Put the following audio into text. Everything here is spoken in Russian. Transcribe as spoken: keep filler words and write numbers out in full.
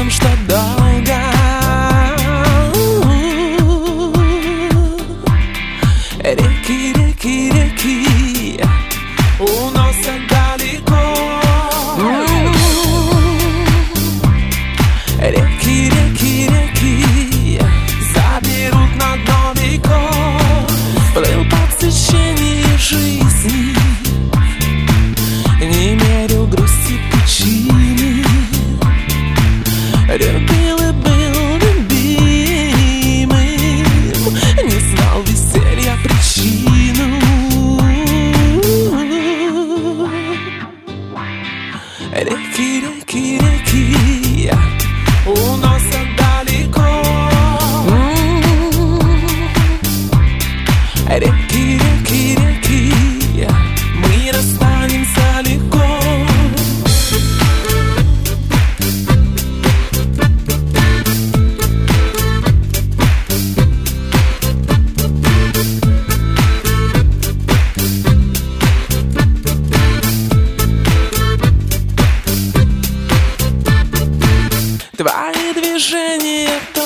том, что долго реки, реки, реки уносят далеко. Реки, реки, реки заберут на дно веков. Плыл под свечение жизни, не мерил грусти причины. Любил и был любимым, не знал веселья причину. Реки, реки, реки уносят далеко. Реки, реки, реки, мы расстанемся легко. Твои движения